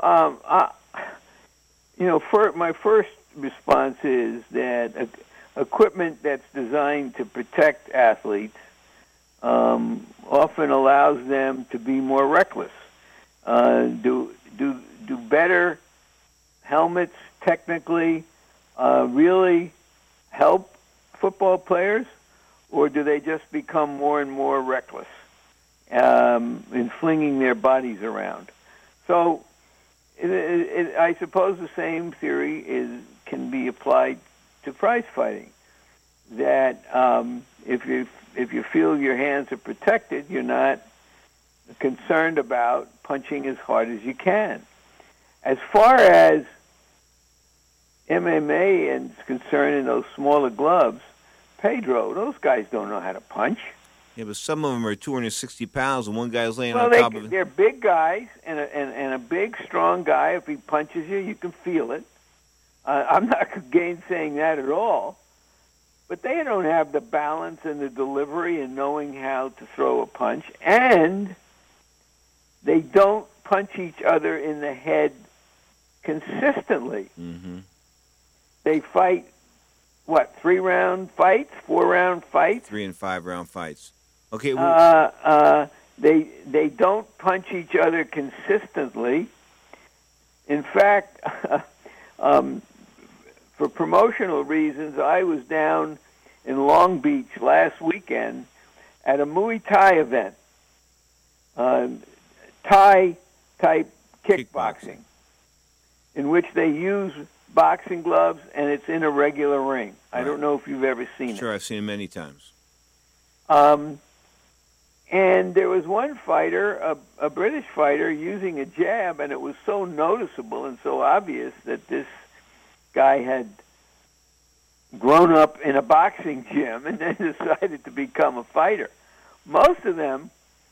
My first response is that equipment that's designed to protect athletes often allows them to be more reckless. Do better helmets technically really help football players, or do they just become more and more reckless in flinging their bodies around? So I suppose the same theory can be applied to prize fighting, that if you feel your hands are protected, you're not concerned about punching as hard as you can. As far as MMA is concerned in those smaller gloves, Pedro, those guys don't know how to punch. Yeah, but some of them are 260 pounds, and one guy's laying on top of it. They're big guys, and a big, strong guy, if he punches you, you can feel it. I'm not gainsaying that at all. But they don't have the balance and the delivery and knowing how to throw a punch, and they don't punch each other in the head consistently. Mm-hmm. They fight, 3-round fights, 4-round fights? 3- and 5-round fights. Okay. They don't punch each other consistently. In fact, for promotional reasons, I was down in Long Beach last weekend at a Muay Thai event, Thai-type kickboxing, in which they use boxing gloves, and it's in a regular ring. I don't know if you've ever seen it. Sure, I've seen it many times. And there was one fighter, a British fighter, using a jab, and it was so noticeable and so obvious that this guy had grown up in a boxing gym and then decided to become a fighter. Most of them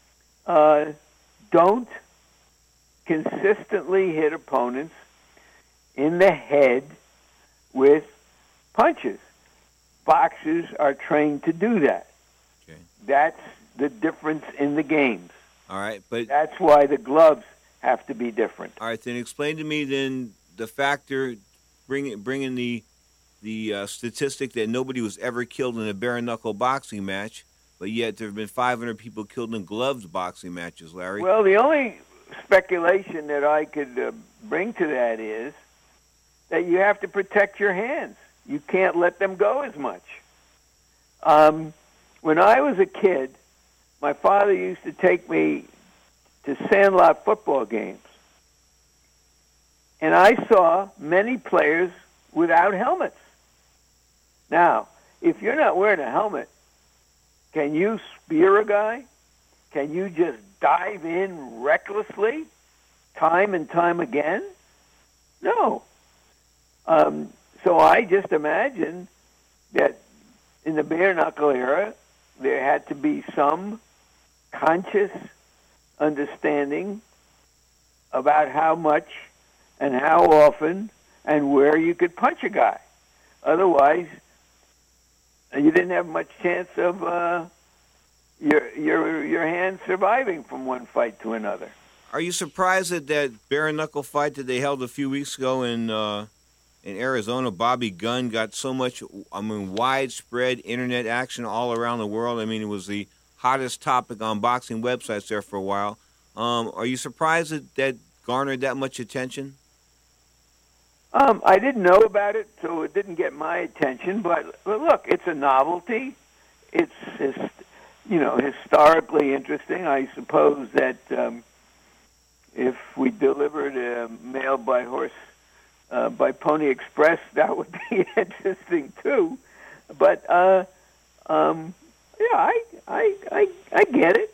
don't consistently hit opponents in the head with punches. Boxers are trained to do that. Okay. That's the difference in the games. All right, but that's why the gloves have to be different. All right, then explain to me then the factor, bringing the statistic that nobody was ever killed in a bare-knuckle boxing match, but yet there have been 500 people killed in gloved boxing matches, Larry. Well, the only speculation that I could bring to that is that you have to protect your hands. You can't let them go as much. When I was a kid, my father used to take me to Sandlot football games, and I saw many players without helmets. Now, if you're not wearing a helmet, can you spear a guy? Can you just dive in recklessly, time and time again? No. So I just imagine that in the bare-knuckle era, there had to be some conscious understanding about how much and how often and where you could punch a guy. Otherwise, you didn't have much chance of your hands surviving from one fight to another. Are you surprised at that bare-knuckle fight that they held a few weeks ago in Arizona? Bobby Gunn got so much, widespread internet action all around the world. It was the hottest topic on boxing websites there for a while. Are you surprised that garnered that much attention? I didn't know about it, so it didn't get my attention. But look, it's a novelty. It's historically interesting. I suppose that if we delivered a mail by horse by Pony Express, that would be interesting too. But I get it.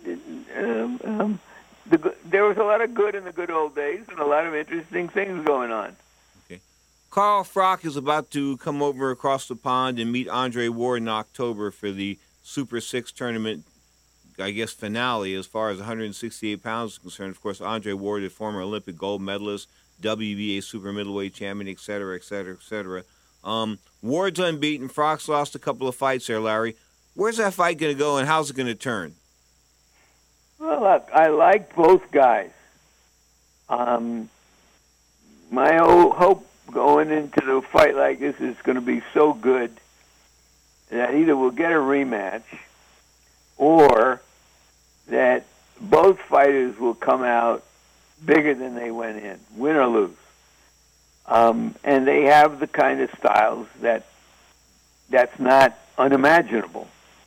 There was a lot of good in the good old days, and a lot of interesting things going on. Carl Froch is about to come over across the pond and meet Andre Ward in October for the Super 6 tournament, finale as far as 168 pounds is concerned. Of course, Andre Ward, a former Olympic gold medalist, WBA super middleweight champion, et cetera, et cetera, et cetera. Ward's unbeaten. Frock's lost a couple of fights there, Larry. Where's that fight going to go, and how's it going to turn? Well, look, I like both guys. My hope going into the fight like this is going to be so good that either we'll get a rematch or that both fighters will come out bigger than they went in, win or lose. And they have the kind of styles that's not unimaginable.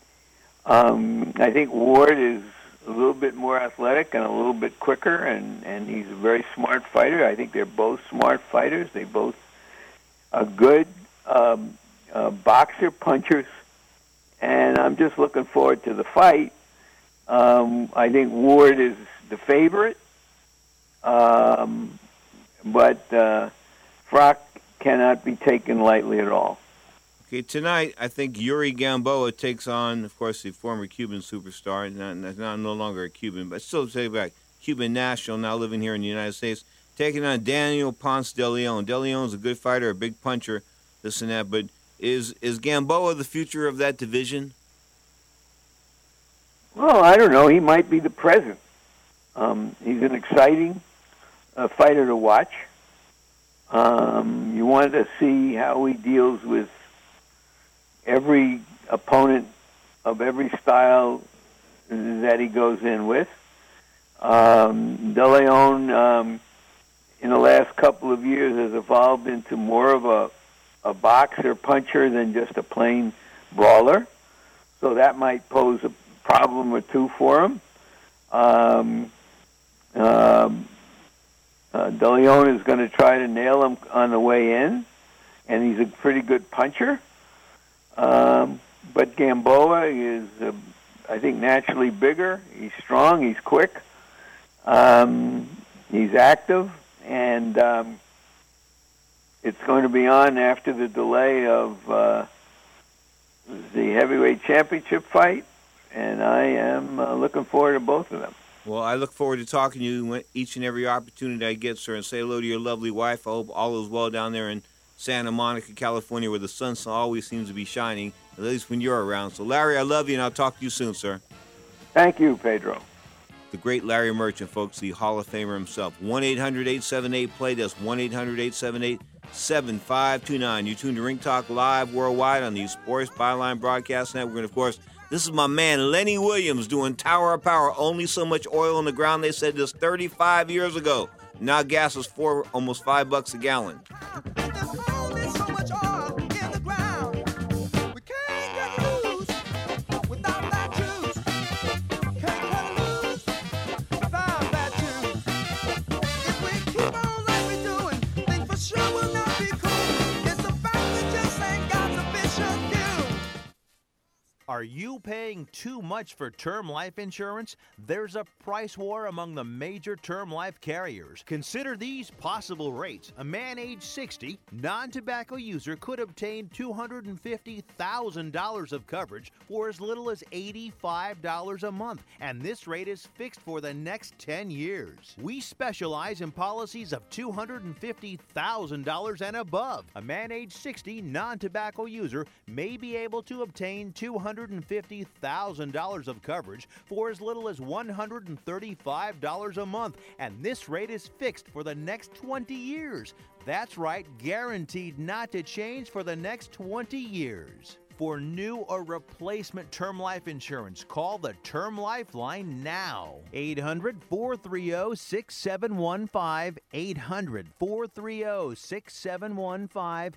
I think Ward is a little bit more athletic and a little bit quicker, and he's a very smart fighter. I think they're both smart fighters. They both are good boxer, punchers, and I'm just looking forward to the fight. I think Ward is the favorite, but Frock cannot be taken lightly at all. Okay, tonight I think Yuri Gamboa takes on, of course, the former Cuban superstar, no longer a Cuban, but still take back, Cuban national, now living here in the United States, taking on Daniel Ponce de Leon. De Leon's a good fighter, a big puncher, this and that, but is Gamboa the future of that division? Well, I don't know. He might be the present. He's an exciting fighter to watch. You want to see how he deals with every opponent of every style that he goes in with. De Leon, in the last couple of years, has evolved into more of a boxer puncher than just a plain brawler. So that might pose a problem or two for him. De Leon is going to try to nail him on the way in, and he's a pretty good puncher. But Gamboa is, I think, naturally bigger. He's strong. He's quick. He's active, and it's going to be on after the delay of the heavyweight championship fight, and I am looking forward to both of them. Well, I look forward to talking to you each and every opportunity I get, sir, and say hello to your lovely wife. I hope all is well down there in Santa Monica, California, where the sun always seems to be shining, at least when you're around. So, Larry, I love you, and I'll talk to you soon, sir. Thank you, Pedro. The great Larry Merchant, folks, the Hall of Famer himself. 1-800-878-PLAY. That's 1-800-878-7529. You tune to Ring Talk Live worldwide on the Sports Byline Broadcast Network. And, of course, this is my man, Lenny Williams, doing Tower of Power. Only so much oil in the ground. They said this 35 years ago. Now gas is almost $5 a gallon. Are you paying too much for term life insurance? There's a price war among the major term life carriers. Consider these possible rates. A man age 60, non-tobacco user could obtain $250,000 of coverage for as little as $85 a month, and this rate is fixed for the next 10 years. We specialize in policies of $250,000 and above. A man age 60, non-tobacco user may be able to obtain $250,000 of coverage for as little as $135 a month, and this rate is fixed for the next 20 years. That's right, guaranteed not to change for the next 20 years. For new or replacement term life insurance, call the Term Lifeline now. 800-430-6715. 800-430-6715.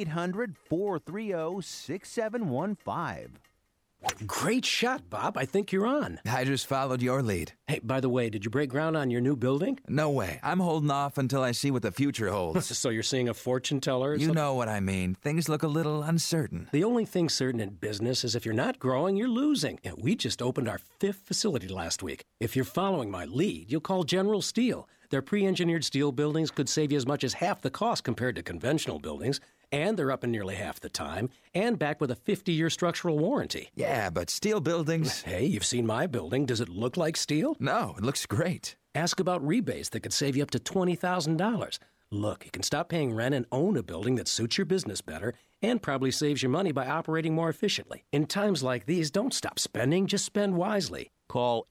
800-430-6715. Great shot, Bob. I think you're on. I just followed your lead. Hey, by the way, did you break ground on your new building? No way. I'm holding off until I see what the future holds. So you're seeing a fortune teller? You know what I mean. Things look a little uncertain. The only thing certain in business is if you're not growing, you're losing. Yeah, we just opened our 5th facility last week. If you're following my lead, you'll call General Steel. Their pre-engineered steel buildings could save you as much as half the cost compared to conventional buildings. And they're up in nearly half the time, and back with a 50-year structural warranty. Yeah, but steel buildings... Hey, you've seen my building. Does it look like steel? No, it looks great. Ask about rebates that could save you up to $20,000. Look, you can stop paying rent and own a building that suits your business better and probably saves your money by operating more efficiently. In times like these, don't stop spending, just spend wisely. Call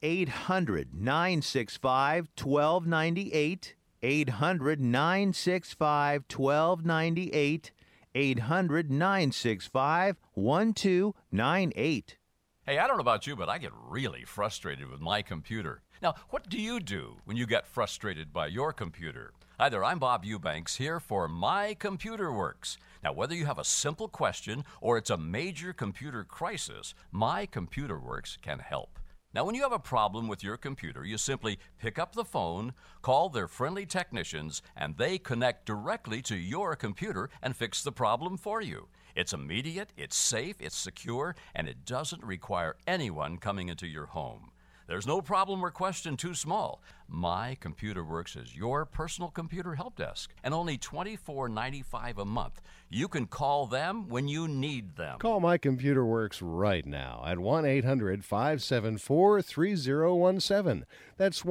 800-965-1298, 800-965-1298, 800-965-1298. Hey, I don't know about you, but I get really frustrated with my computer. Now, what do you do when you get frustrated by your computer? Hi there, I'm Bob Eubanks here for My Computer Works. Now, whether you have a simple question or it's a major computer crisis, My Computer Works can help. Now, when you have a problem with your computer, you simply pick up the phone, call their friendly technicians, and they connect directly to your computer and fix the problem for you. It's immediate, it's safe, it's secure, and it doesn't require anyone coming into your home. There's no problem or question too small. My Computer Works is your personal computer help desk, and only $24.95 a month. You can call them when you need them. Call My Computer Works right now at 1-800-574-3017. That's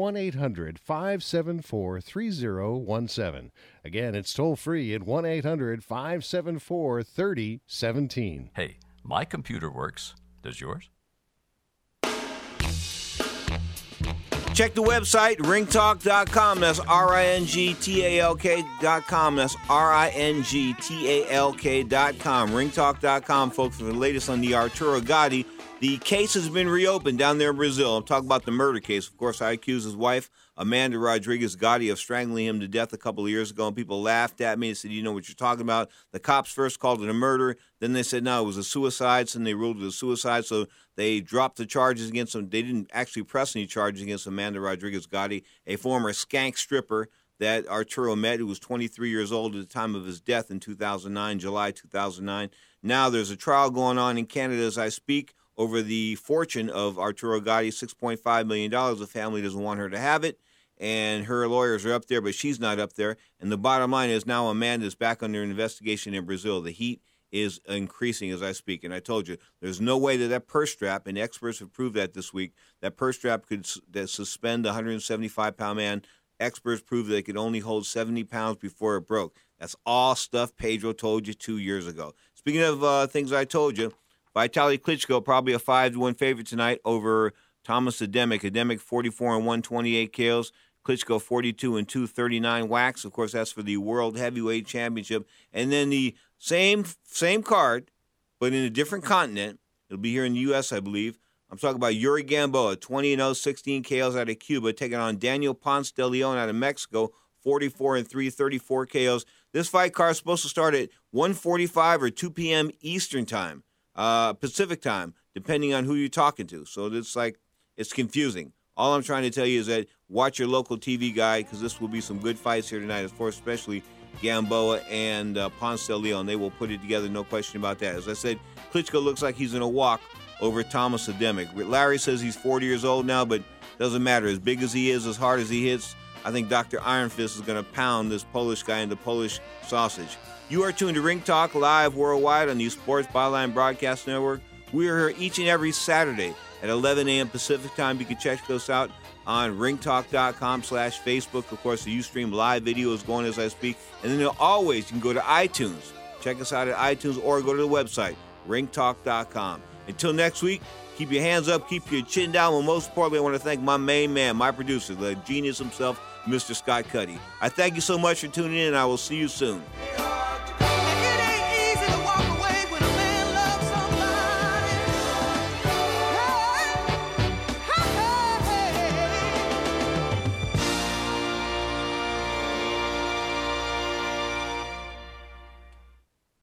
1-800-574-3017. Again, it's toll free at 1-800-574-3017. Hey, My Computer Works. Does yours? Check the website, ringtalk.com. That's ringtalk.com. That's ringtalk.com. Ringtalk.com, folks, for the latest on the Arturo Gatti. The case has been reopened down there in Brazil. I'm talking about the murder case. Of course, I accused his wife, Amanda Rodriguez Gotti, of strangling him to death a couple of years ago, and people laughed at me and said, you know what you're talking about. The cops first called it a murder. Then they said, no, it was a suicide. So then they ruled it a suicide. So they dropped the charges against him. They didn't actually press any charges against Amanda Rodriguez Gotti, a former skank stripper that Arturo met, who was 23 years old at the time of his death in 2009, July 2009. Now there's a trial going on in Canada as I speak over the fortune of Arturo Gatti, $6.5 million. The family doesn't want her to have it, and her lawyers are up there, but she's not up there. And the bottom line is now Amanda's back under investigation in Brazil. The heat is increasing as I speak. And I told you, there's no way that purse strap, and experts have proved that this week, that purse strap could suspend a 175-pound man. Experts proved that it could only hold 70 pounds before it broke. That's all stuff Pedro told you 2 years ago. Speaking of things I told you, Vitaly Klitschko, probably a 5-1 favorite tonight over Thomas Ademic. Ademic 44-1, 28 Klitschko 42-2, 39 wax. Of course, that's for the World Heavyweight Championship. And then the same card, but in a different continent. It'll be here in the U.S., I believe. I'm talking about Yuri Gamboa, 20-0, 16 KOs out of Cuba, taking on Daniel Ponce de Leon out of Mexico, 44-3, 34 KOs. This fight card is supposed to start at 1:45 or 2 p.m. Eastern time. Pacific time, depending on who you're talking to. So it's confusing. All I'm trying to tell you is that watch your local TV guide, because this will be some good fights here tonight, especially Gamboa and Ponce de Leon. They will put it together, no question about that. As I said, Klitschko looks like he's going to walk over Thomas Ademic. Larry says he's 40 years old now, but doesn't matter. As big as he is, as hard as he hits, I think Dr. Iron Fist is going to pound this Polish guy into Polish sausage. You are tuned to Ring Talk live worldwide on the Sports Byline Broadcast Network. We are here each and every Saturday at 11 a.m. Pacific time. You can check us out on ringtalk.com/Facebook. Of course, the Ustream live video is going as I speak. And then always, you can go to iTunes. Check us out at iTunes or go to the website, ringtalk.com. Until next week, keep your hands up, keep your chin down. And most importantly, I want to thank my main man, my producer, the genius himself, Mr. Scott Cuddy. I thank you so much for tuning in, and I will see you soon.